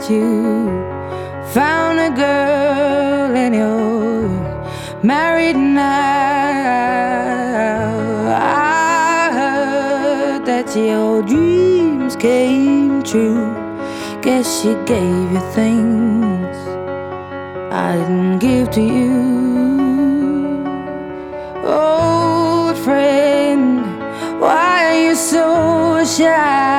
that you found a girl and you're married now. I heard that your dreams came true. Guess she gave you things I didn't give to you. Old friend, why are you so shy?